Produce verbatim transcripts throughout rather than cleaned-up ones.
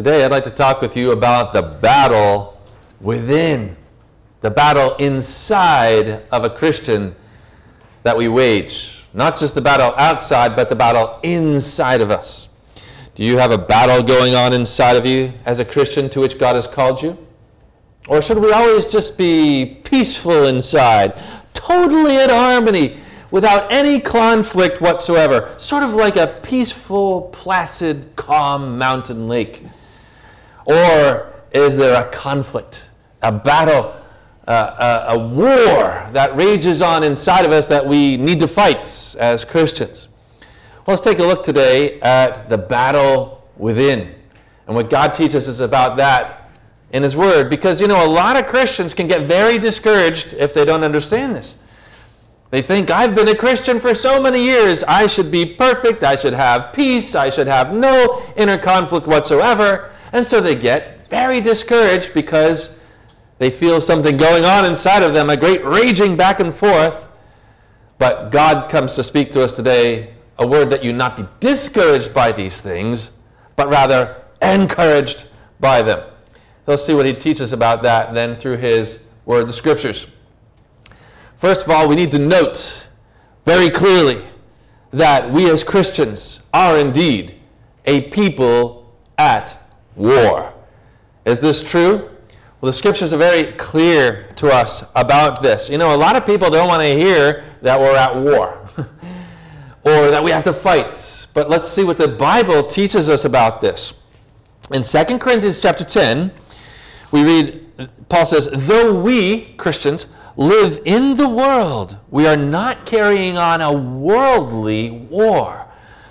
Today I'd like to talk with you about the battle within, the battle inside of a Christian that we wage. Not just the battle outside, but the battle inside of us. Do you have a battle going on inside of you as a Christian to which God has called you? Or should we always just be peaceful inside, totally at harmony, without any conflict whatsoever, sort of like a peaceful, placid, calm mountain lake? Or is there a conflict, a battle, uh, a, a war that rages on inside of us that we need to fight as Christians? Well, let's take a look today at the battle within and what God teaches us about that in His Word. Because, you know, a lot of Christians can get very discouraged if they don't understand this. They think, I've been a Christian for so many years, I should be perfect, I should have peace, I should have no inner conflict whatsoever. And so they get very discouraged because they feel something going on inside of them, a great raging back and forth. But God comes to speak to us today, a word that you not be discouraged by these things, but rather encouraged by them. Let's see what He teaches about that then through His Word, the Scriptures. First of all, we need to note very clearly that we as Christians are indeed a people at war. Is this true? Well, the Scriptures are very clear to us about this. You know, a lot of people don't want to hear that we're at war or that we have to fight. But let's see what the Bible teaches us about this. In Second Corinthians chapter ten, we read, Paul says, though we, Christians, live in the world, we are not carrying on a worldly war.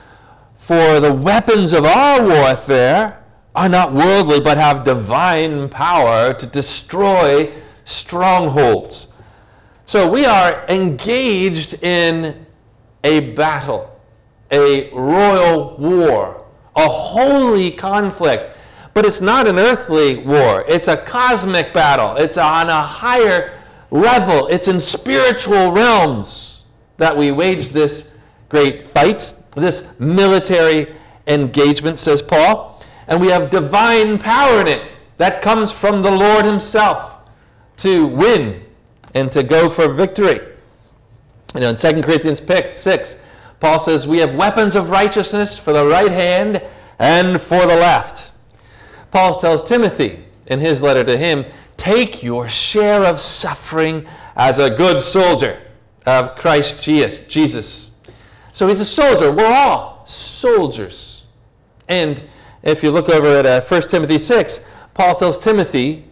For the weapons of our warfare are not worldly, but have divine power to destroy strongholds. So we are engaged in a battle, a royal war, a holy conflict. But it's not an earthly war. It's a cosmic battle. It's on a higher level. It's in spiritual realms that we wage this great fight, this military engagement, says Paul. And we have divine power in it that comes from the Lord Himself to win and to go for victory. You know, in Second Corinthians six, Paul says, we have weapons of righteousness for the right hand and for the left. Paul tells Timothy in his letter to him, take your share of suffering as a good soldier of Christ Jesus. So he's a soldier. We're all soldiers. And if you look over at uh, First Timothy six, Paul tells Timothy,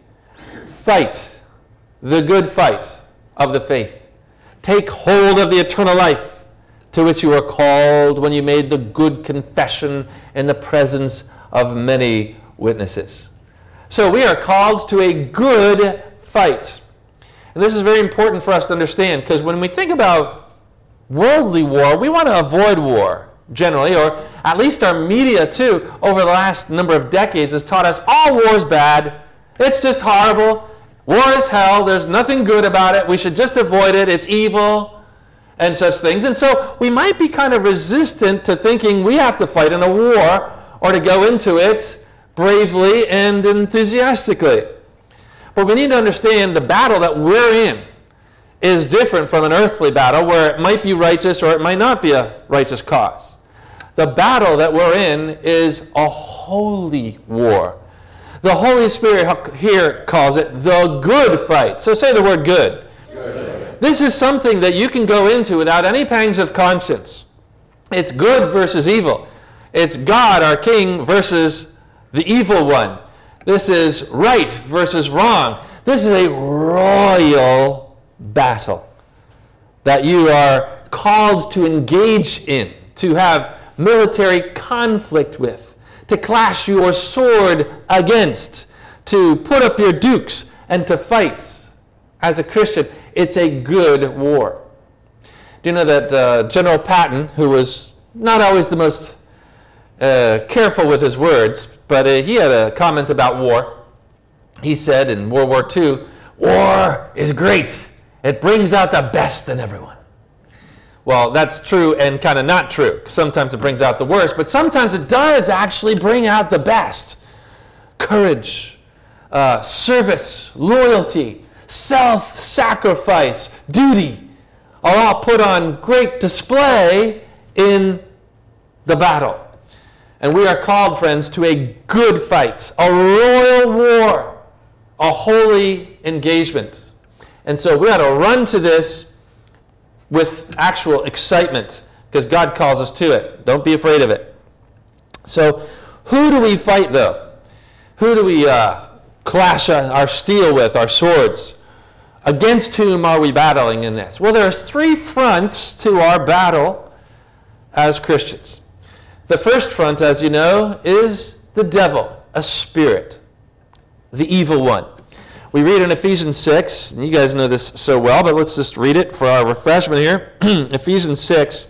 fight the good fight of the faith. Take hold of the eternal life to which you were called when you made the good confession in the presence of many witnesses. So we are called to a good fight. And this is very important for us to understand, because when we think about worldly war, we want to avoid war generally, or at least our media too, over the last number of decades has taught us all war is bad, it's just horrible, war is hell, there's nothing good about it, we should just avoid it, it's evil, and such things. And so we might be kind of resistant to thinking we have to fight in a war or to go into it bravely and enthusiastically. But we need to understand the battle that we're in is different from an earthly battle where it might be righteous or it might not be a righteous cause. The battle that we're in is a holy war. The Holy Spirit here calls it the good fight. So say the word good. Good. This is something that you can go into without any pangs of conscience. It's good versus evil. It's God, our King, versus the evil one. This is right versus wrong. This is a royal battle that you are called to engage in, to have military conflict with, to clash your sword against, to put up your dukes and to fight. As a Christian, it's a good war. Do you know that uh, General Patton, who was not always the most uh, careful with his words, but uh, he had a comment about war. He said in World War Two, war is great. It brings out the best in everyone. Well, that's true and kind of not true. Sometimes it brings out the worst, but sometimes it does actually bring out the best. courage, uh, service, loyalty, self-sacrifice, duty are all put on great display in the battle. And we are called, friends, to a good fight, a royal war, a holy engagement. And so we ought to run to this with actual excitement, because God calls us to it. Don't be afraid of it. So who do we fight, though? Who do we uh, clash our steel with, our swords? Against whom are we battling in this? Well, there's three fronts to our battle as Christians. The first front, as you know, is the devil, a spirit, the evil one. We read in Ephesians six, and you guys know this so well, but let's just read it for our refreshment here. Ephesians six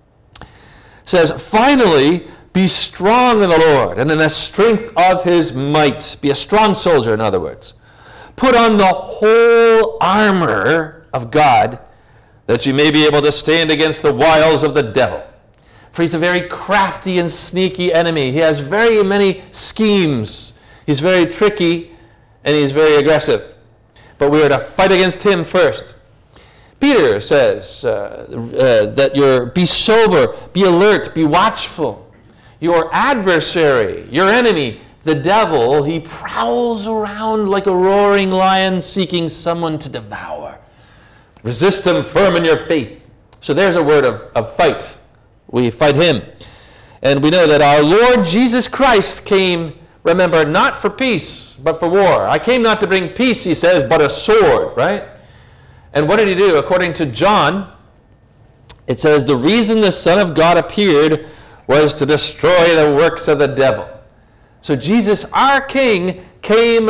says, "Finally, be strong in the Lord and in the strength of his might." Be a strong soldier, in other words. "Put on the whole armor of God, that you may be able to stand against the wiles of the devil. For he's a very crafty and sneaky enemy. He has very many schemes. He's very tricky, and he's very aggressive. But we are to fight against him first." Peter says uh, uh, that you're be sober, be alert, be watchful. Your adversary, your enemy, the devil, he prowls around like a roaring lion seeking someone to devour. Resist him firm in your faith. So there's a word of, of fight. We fight him. And we know that our Lord Jesus Christ came, remember, not for peace, but for war. "I came not to bring peace," he says, "but a sword," right? And what did he do? According to John, it says, "The reason the Son of God appeared was to destroy the works of the devil." So Jesus, our King, came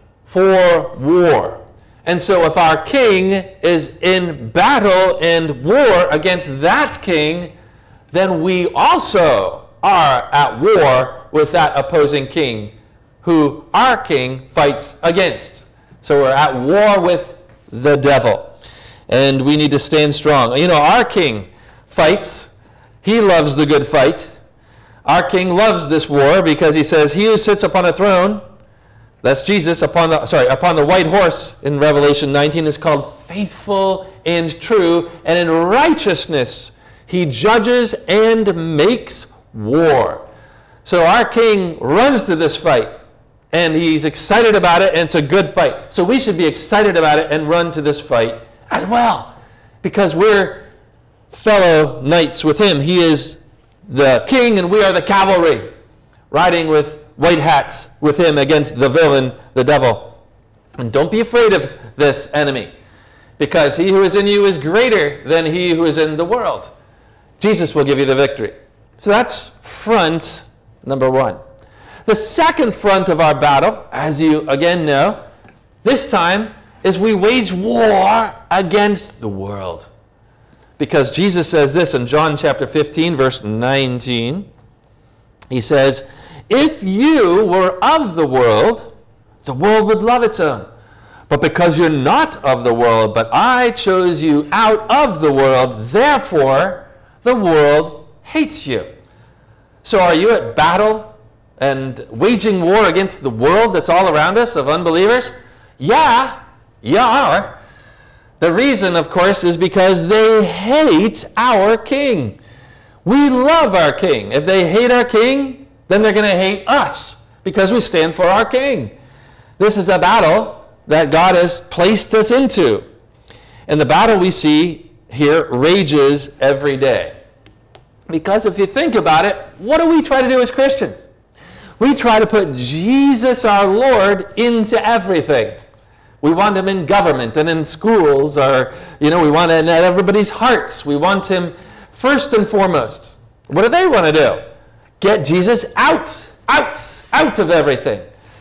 for war. And so if our King is in battle and war against that King, then we also are at war with that opposing king who our King fights against. So we're at war with the devil. And we need to stand strong. You know, our King fights. He loves the good fight. Our King loves this war because he says, "He who sits upon a throne," that's Jesus, upon the sorry, upon the white horse in Revelation nineteen, is called faithful and true, and in righteousness he judges and makes war. So our King runs to this fight, and he's excited about it, and it's a good fight. So we should be excited about it and run to this fight as well, because we're fellow knights with him. He is the king, and we are the cavalry, riding with white hats with him against the villain, the devil. And don't be afraid of this enemy, because he who is in you is greater than he who is in the world. Jesus will give you the victory. So that's front number one. The second front of our battle, as you again know, this time is we wage war against the world. Because Jesus says this in John chapter fifteen, verse nineteen. He says, "If you were of the world, the world would love its own. But because you're not of the world, but I chose you out of the world, therefore the world hates you." So are you at battle and waging war against the world that's all around us of unbelievers? Yeah, you are. The reason, of course, is because they hate our King. We love our King. If they hate our King, then they're going to hate us because we stand for our King. This is a battle that God has placed us into. And the battle we see here rages every day. Because if you think about it, what do we try to do as Christians? We try to put Jesus our Lord into everything. We want him in government and in schools, or, you know, we want him in everybody's hearts. We want him first and foremost. What do they want to do? Get Jesus out, out, out of everything.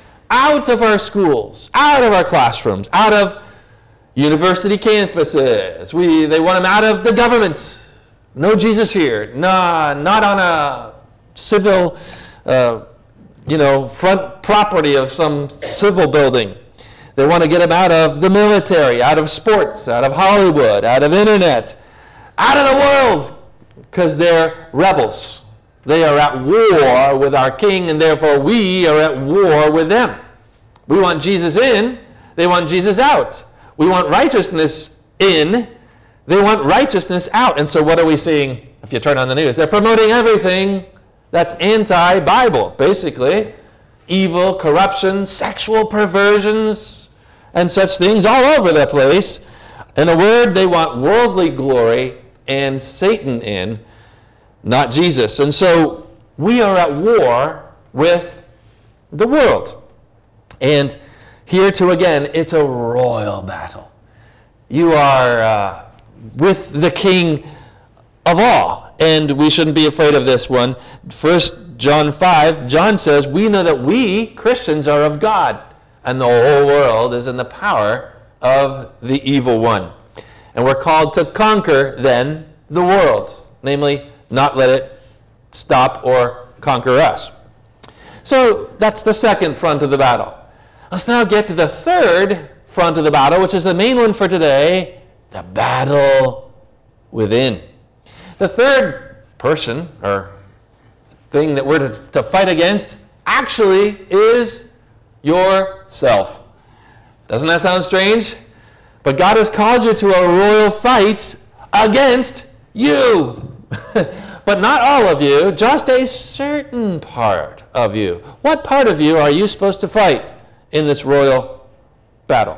Out of our schools, out of our classrooms, out of university campuses. We, they want him out of the government. No Jesus here. Nah, not on a civil, uh, you know, front property of some civil building. They want to get him out of the military, out of sports, out of Hollywood, out of internet, out of the world, because they're rebels. They are at war with our king, and therefore we are at war with them. We want Jesus in, they want Jesus out. We want righteousness in, they want righteousness out. And so what are we seeing if you turn on the news? They're promoting everything that's anti-Bible, basically. Evil, corruption, sexual perversions, and such things all over the place. In a word, they want worldly glory and Satan in, not Jesus. And so we are at war with the world. And here too again, it's a royal battle. You are uh, with the King of all, and we shouldn't be afraid of this one. First John five, John says, we know that we, Christians, are of God, and the whole world is in the power of the evil one. And we're called to conquer, then, the world, namely, not let it stop or conquer us. So that's the second front of the battle. Let's now get to the third front of the battle, which is the main one for today, the battle within. The third person, or thing that we're to, to fight against, actually is yourself. Doesn't that sound strange? But God has called you to a royal fight against you. But not all of you, just a certain part of you. What part of you are you supposed to fight in this royal battle?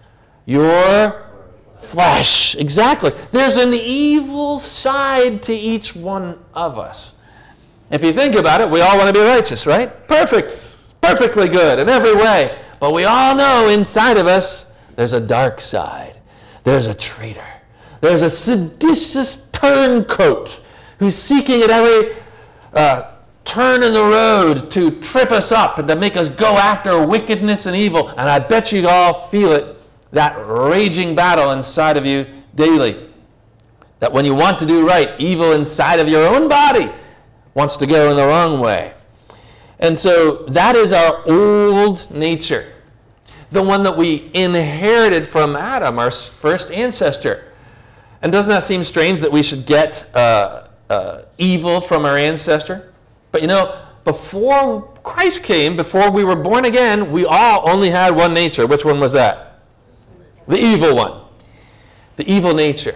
Your flesh. Exactly. There's an evil side to each one of us. If you think about it, we all want to be righteous, right? Perfect. Perfectly good in every way. But we all know inside of us, there's a dark side. There's a traitor. There's a seditious turncoat who's seeking at every uh, turn in the road to trip us up and to make us go after wickedness and evil. And I bet you all feel it, that raging battle inside of you daily. That when you want to do right, evil inside of your own body wants to go in the wrong way. And so that is our old nature, the one that we inherited from Adam, our first ancestor. And doesn't that seem strange that we should get uh, uh, evil from our ancestor? But you know, before Christ came, before we were born again, we all only had one nature. Which one was that? The evil one. The evil nature.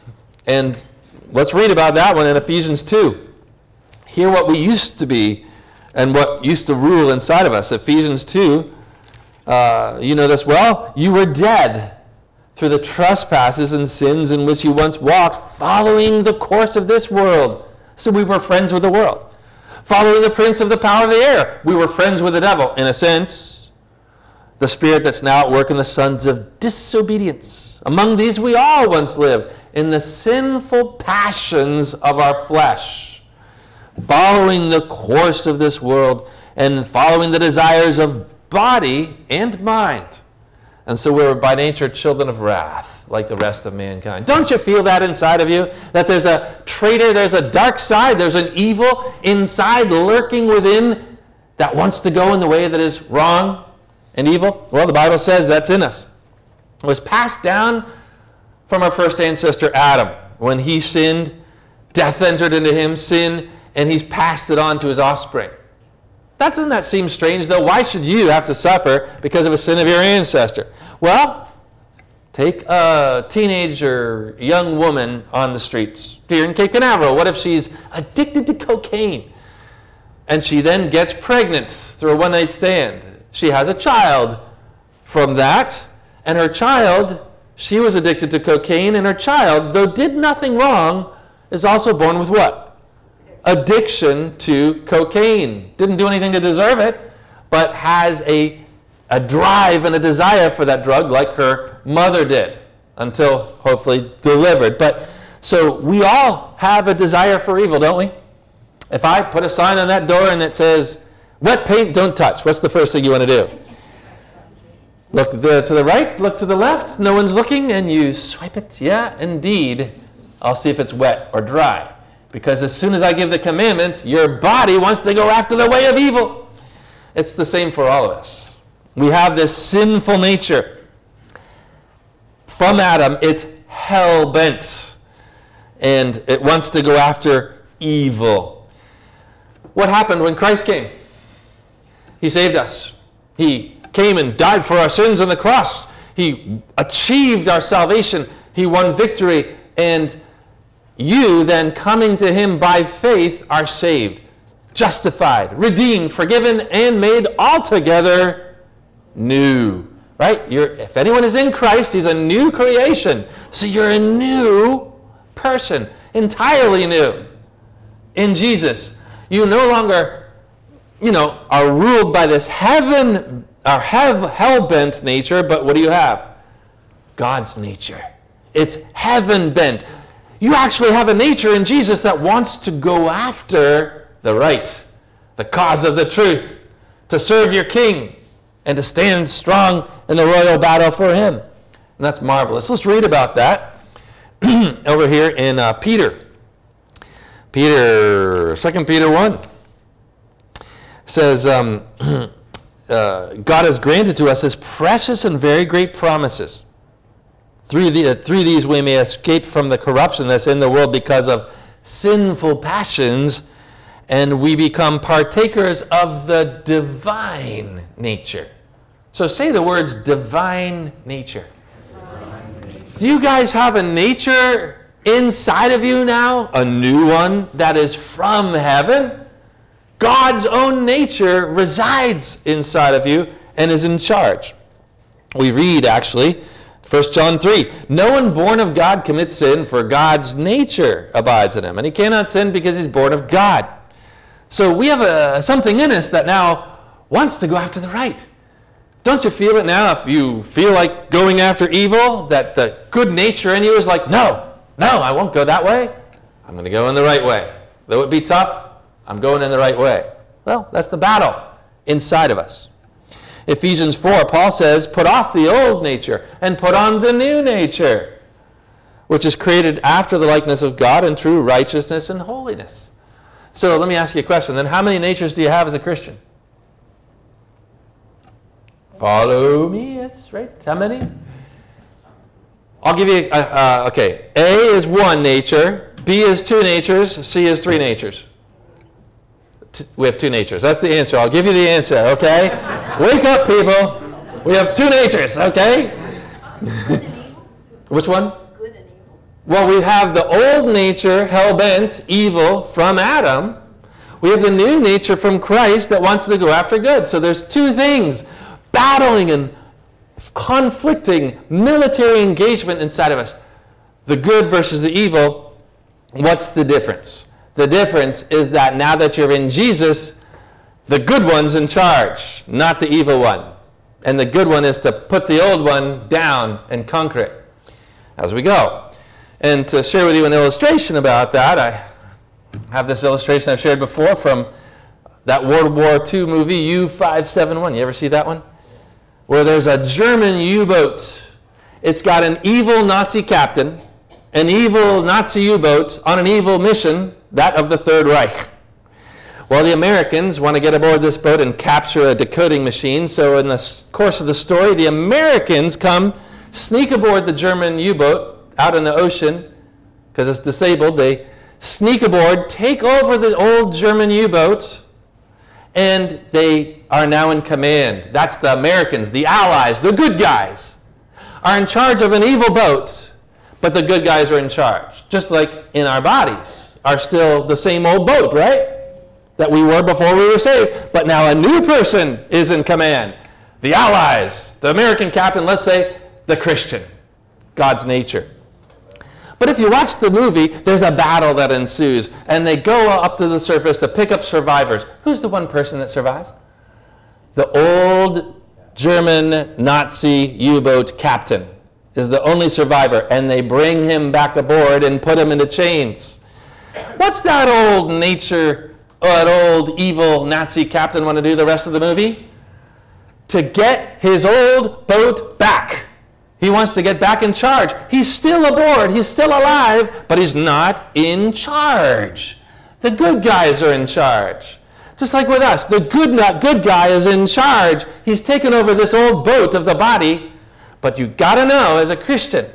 And let's read about that one in Ephesians two. Hear what we used to be and what used to rule inside of us. Ephesians two, uh, you know this well. You were dead through the trespasses and sins in which you once walked, following the course of this world. So we were friends with the world. Following the prince of the power of the air. We were friends with the devil, in a sense. The spirit that's now at work in the sons of disobedience. Among these we all once lived in the sinful passions of our flesh, following the course of this world and following the desires of body and mind. And so we're by nature children of wrath, like the rest of mankind. Don't you feel that inside of you? That there's a traitor, there's a dark side, there's an evil inside lurking within that wants to go in the way that is wrong and evil? Well, the Bible says that's in us. It was passed down from our first ancestor Adam. When he sinned, death entered into him, sin, and he's passed it on to his offspring. That doesn't that seem strange, though? Why should you have to suffer because of a sin of your ancestor? Well, take a teenager, young woman on the streets here in Cape Canaveral. What if she's addicted to cocaine? And she then gets pregnant through a one-night stand. She has a child from that, and her child, she was addicted to cocaine, and her child, though did nothing wrong, is also born with what? Addiction to cocaine. Didn't do anything to deserve it, but has a, a drive and a desire for that drug like her mother did, until hopefully delivered. But so we all have a desire for evil, don't we? If I put a sign on that door and it says, wet paint, don't touch, what's the first thing you want to do? Look the, to the right, look to the left, no one's looking, and you swipe it. Yeah, indeed. I'll see if it's wet or dry. Because as soon as I give the commandment, your body wants to go after the way of evil. It's the same for all of us. We have this sinful nature. From Adam, it's hell-bent. And it wants to go after evil. what happened when Christ came? He saved us. He came and died for our sins on the cross. He achieved our salvation. He won victory. And you then, coming to him by faith, are saved, justified, redeemed, forgiven, and made altogether new. Right? You're, if anyone is in Christ, he's a new creation. So you're a new person, entirely new in Jesus. You no longer, you know, are ruled by this heaven, or have hell-bent nature, but what do you have? God's nature. It's heaven-bent. You actually have a nature in Jesus that wants to go after the right, the cause of the truth, to serve your King, and to stand strong in the royal battle for him. And that's marvelous. Let's read about that over here in uh, Peter. Peter, Second Peter one says, um, uh, God has granted to us his precious and very great promises. Through, the, uh, through these we may escape from the corruption that's in the world because of sinful passions, and we become partakers of the divine nature. So say the words divine nature. Divine nature. Do you guys have a nature inside of you now? A new one that is from heaven? God's own nature resides inside of you and is in charge. We read actually, First John three, no one born of God commits sin, for God's nature abides in him. And he cannot sin because he's born of God. So we have a, something in us that now wants to go after the right. Don't you feel it now? If you feel like going after evil, that the good nature in you is like, no, no, I won't go that way. I'm going to go in the right way. Though it be tough, I'm going in the right way. Well, that's the battle inside of us. Ephesians four, Paul says, put off the old nature and put on the new nature, which is created after the likeness of God in true righteousness and holiness. So let me ask you a question. Then how many natures do you have as a Christian? Follow me, yes, right? How many? I'll give you, uh, uh, okay. A is one nature, B is two natures, C is three natures. T- we have two natures. That's the answer. I'll give you the answer, okay? Wake up, people. We have two natures, okay? Which one? Good and evil. Well, we have the old nature, hell-bent, evil, from Adam. We have the new nature from Christ that wants to go after good. So there's two things battling and conflicting military engagement inside of us. The good versus the evil. What's the difference? The difference is that now that you're in Jesus, the good one's in charge, not the evil one. And the good one is to put the old one down and conquer it as we go. And to share with you an illustration about that, I have this illustration I've shared before from that World War Two movie, U five seventy-one. You ever see that one? Where there's a German U-boat. It's got an evil Nazi captain, an evil Nazi U-boat on an evil mission, that of the Third Reich. Well, the Americans want to get aboard this boat and capture a decoding machine. So in the course of the story, the Americans come, sneak aboard the German U-boat out in the ocean, because it's disabled. They sneak aboard, take over the old German U-boat, and they are now in command. That's the Americans, the Allies, the good guys, are in charge of an evil boat, but the good guys are in charge. Just like in our bodies are still the same old boat, right? That we were before we were saved. But now a new person is in command. The Allies, the American captain, let's say the Christian, God's nature. But if you watch the movie, there's a battle that ensues, and they go up to the surface to pick up survivors. Who's the one person that survives? The old German Nazi U-boat captain is the only survivor, and they bring him back aboard and put him into chains. What's that old nature, or that old evil Nazi captain want to do the rest of the movie? To get his old boat back. He wants to get back in charge. He's still aboard, he's still alive, but he's not in charge. The good guys are in charge. Just like with us, the good not good guy is in charge. He's taken over this old boat of the body, but you got to know as a Christian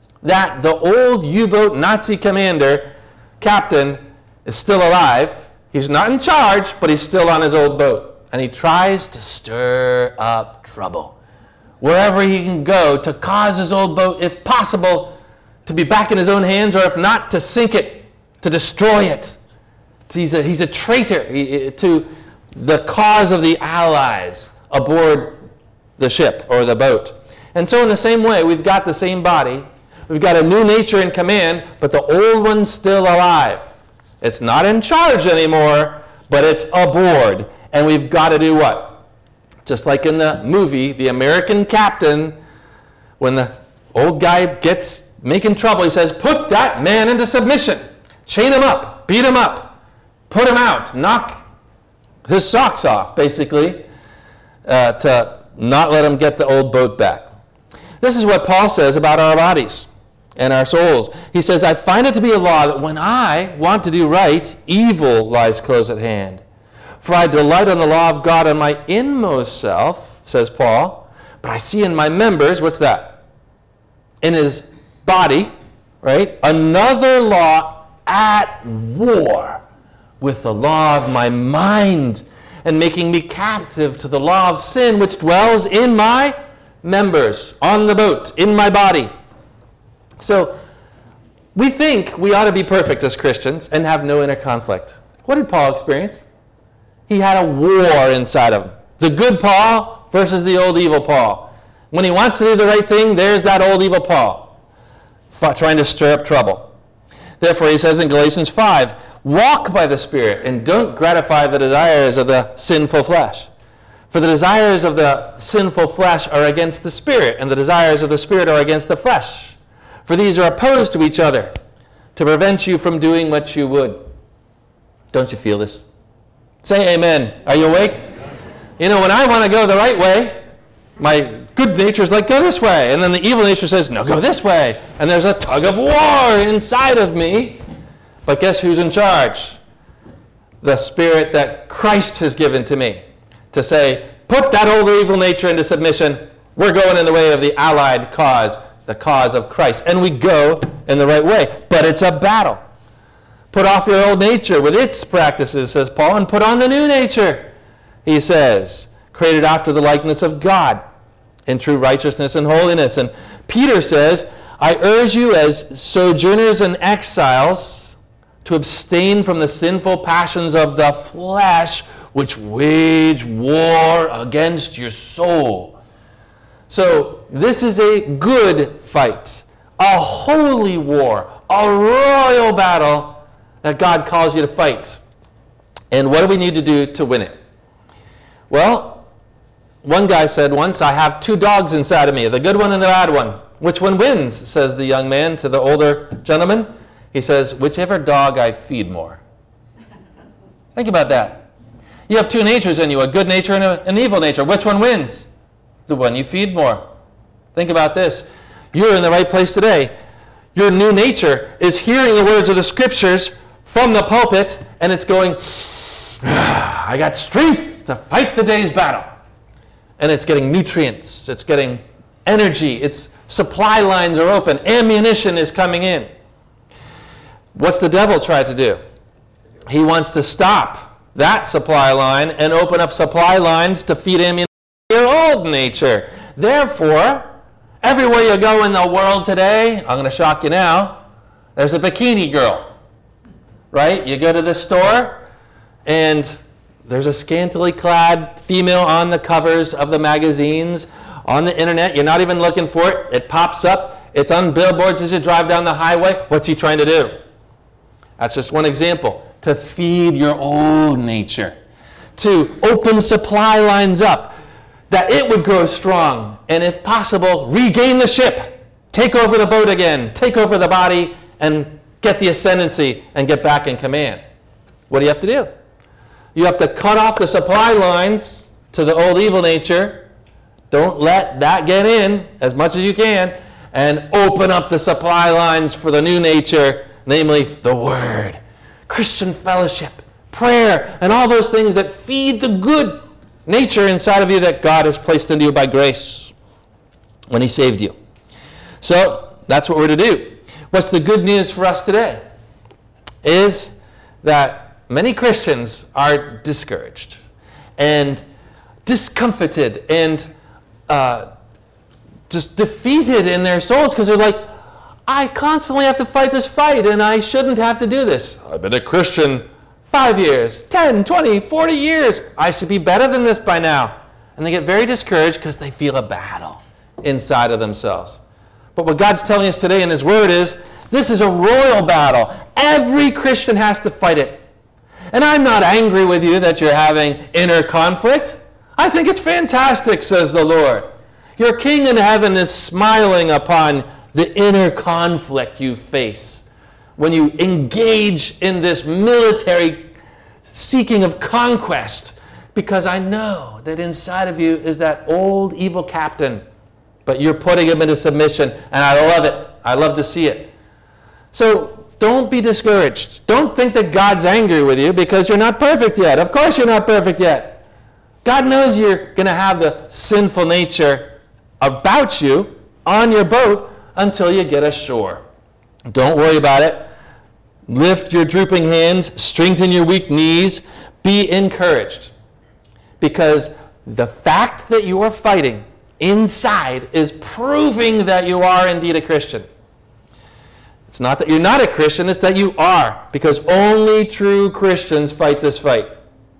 that the old U-boat Nazi commander, captain, is still alive. He's not in charge, but he's still on his old boat. And he tries to stir up trouble wherever he can go to cause his old boat, if possible, to be back in his own hands, or if not, to sink it, to destroy it. He's a, he's a traitor to the cause of the allies aboard the ship or the boat. And so in the same way, we've got the same body. We've got a new nature in command, but the old one's still alive. It's not in charge anymore, but it's aboard. And we've got to do what? Just like in the movie, The American Captain, when the old guy gets making trouble, he says, put that man into submission. Chain him up, beat him up, put him out, knock his socks off, basically, uh, to not let him get the old boat back. This is what Paul says about our bodies and our souls. He says, I find it to be a law that when I want to do right, evil lies close at hand. For I delight in the law of God in my inmost self, says Paul, but I see in my members, what's that? In his body, right? Another law at war with the law of my mind, and making me captive to the law of sin which dwells in my members, on the boat, in my body. So we think we ought to be perfect as Christians and have no inner conflict. What did Paul experience? He had a war inside of him. The good Paul versus the old evil Paul. When he wants to do the right thing, there's that old evil Paul trying to stir up trouble. Therefore, he says in Galatians five, walk by the Spirit and don't gratify the desires of the sinful flesh. For the desires of the sinful flesh are against the Spirit, and the desires of the Spirit are against the flesh. For these are opposed to each other, to prevent you from doing what you would. Don't you feel this? Say amen. Are you awake? You know, when I want to go the right way, my good nature is like, go this way. And then the evil nature says, no, go this way. And there's a tug of war inside of me. But guess who's in charge? The Spirit that Christ has given to me to say, put that old evil nature into submission. We're going in the way of the allied cause, the cause of Christ. And we go in the right way. But it's a battle. Put off your old nature with its practices, says Paul, and put on the new nature, he says, created after the likeness of God in true righteousness and holiness. And Peter says, I urge you as sojourners and exiles to abstain from the sinful passions of the flesh which wage war against your soul. So this is a good fight, a holy war, a royal battle that God calls you to fight. And what do we need to do to win it? Well, one guy said once, I have two dogs inside of me, the good one and the bad one. Which one wins, says the young man to the older gentleman. He says, whichever dog I feed more. Think about that. You have two natures in you, a good nature and a, an evil nature. Which one wins? The one you feed more. Think about this. You're in the right place today. Your new nature is hearing the words of the Scriptures from the pulpit, and it's going, I got strength to fight the day's battle. And it's getting nutrients. It's getting energy. Its supply lines are open. Ammunition is coming in. What's the devil try to do? He wants to stop that supply line and open up supply lines to feed ammunition to your old nature. Therefore, everywhere you go in the world today, I'm going to shock you now, there's a bikini girl. Right? You go to the store, and there's a scantily clad female on the covers of the magazines. On the internet, you're not even looking for it. It pops up. It's on billboards as you drive down the highway. What's he trying to do? That's just one example. To feed your old nature. To open supply lines up, that it would grow strong, and if possible, regain the ship. Take over the boat again. Take over the body, and get the ascendancy and get back in command. What do you have to do? You have to cut off the supply lines to the old evil nature. Don't let that get in as much as you can, and open up the supply lines for the new nature, namely the Word, Christian fellowship, prayer, and all those things that feed the good nature inside of you that God has placed into you by grace when He saved you. So that's what we're to do. What's the good news for us today? Is that many Christians are discouraged and discomfited and uh, just defeated in their souls because they're like, I constantly have to fight this fight and I shouldn't have to do this. I've been a Christian five years, ten, twenty, forty years. I should be better than this by now. And they get very discouraged because they feel a battle inside of themselves. But what God's telling us today in His Word is, this is a royal battle. Every Christian has to fight it. And I'm not angry with you that you're having inner conflict. I think it's fantastic, says the Lord. Your King in heaven is smiling upon the inner conflict you face when you engage in this military seeking of conquest, because I know that inside of you is that old evil captain, but you're putting him into submission, and I love it. I love to see it. So don't be discouraged. Don't think that God's angry with you because you're not perfect yet. Of course you're not perfect yet. God knows you're going to have the sinful nature about you on your boat until you get ashore. Don't worry about it. Lift your drooping hands, strengthen your weak knees, be encouraged. Because the fact that you are fighting inside is proving that you are indeed a Christian. It's not that you're not a Christian, it's that you are. Because only true Christians fight this fight.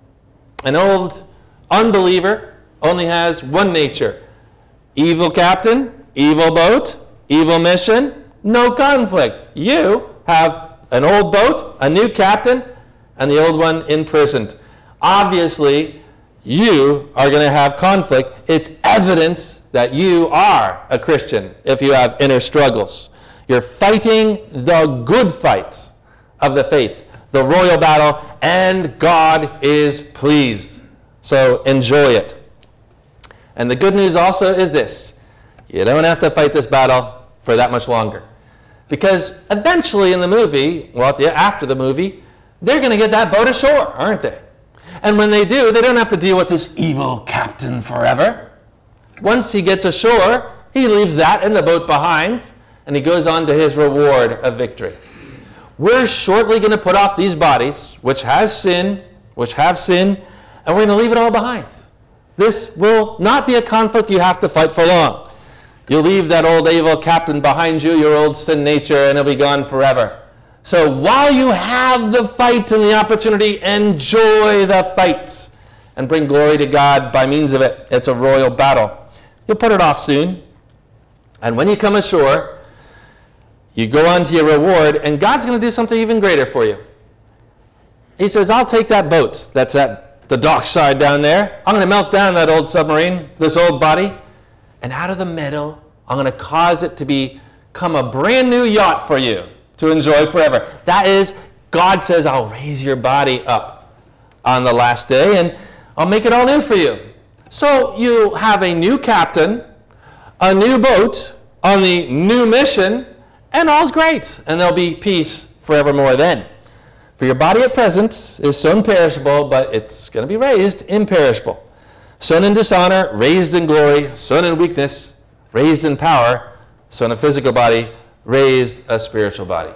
An old unbeliever only has one nature. Evil captain, evil boat, evil mission, no conflict. You have an old boat, a new captain, and the old one imprisoned. Obviously, you are going to have conflict. It's evidence that you are a Christian if you have inner struggles. You're fighting the good fight of the faith, the royal battle, and God is pleased. So enjoy it. And the good news also is this. You don't have to fight this battle for that much longer. Because eventually in the movie, well, after the movie, they're going to get that boat ashore, aren't they? And when they do, they don't have to deal with this evil captain forever. Once he gets ashore, he leaves that in the boat behind, and he goes on to his reward of victory. We're shortly going to put off these bodies, which has sin, which have sin, and we're going to leave it all behind. This will not be a conflict you have to fight for long. You'll leave that old evil captain behind you, your old sin nature, and it'll be gone forever. So while you have the fight and the opportunity, enjoy the fight and bring glory to God by means of it. It's a royal battle. You'll put it off soon. And when you come ashore, you go on to your reward, and God's going to do something even greater for you. He says, I'll take that boat that's at the dockside down there. I'm going to melt down that old submarine, this old body, and out of the middle, I'm going to cause it to become a brand new yacht for you to enjoy forever. That is, God says, I'll raise your body up on the last day, and I'll make it all new for you. So you have a new captain, a new boat, on the new mission, and all's great. And there'll be peace forevermore then. For your body at present is sown perishable, but it's going to be raised imperishable. Sown in dishonor, raised in glory. Sown in weakness, raised in power. Sown a physical body, raised a spiritual body.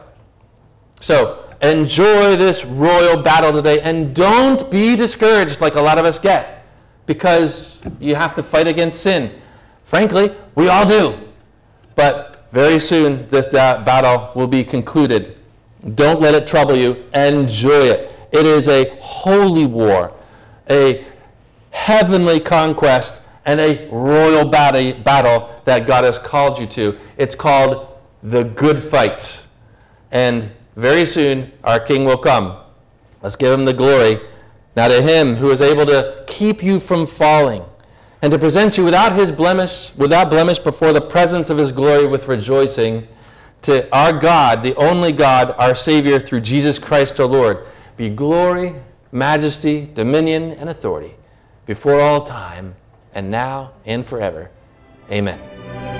So enjoy this royal battle today, and don't be discouraged like a lot of us get, because you have to fight against sin. Frankly, we all do. But very soon this da- battle will be concluded. Don't let it trouble you. Enjoy it. It is a holy war, a heavenly conquest, and a royal bat- battle that God has called you to. It's called the good fight. And very soon our King will come. Let's give him the glory. Now to him who is able to keep you from falling and to present you without his blemish, without blemish before the presence of his glory with rejoicing, to our God, the only God, our Savior, through Jesus Christ our Lord, be glory, majesty, dominion, and authority before all time, and now and forever. Amen.